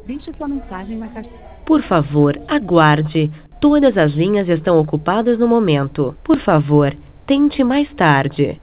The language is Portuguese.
Deixe sua mensagem na caixa. Por favor, aguarde. Todas as linhas estão ocupadas no momento. Por favor, tente mais tarde.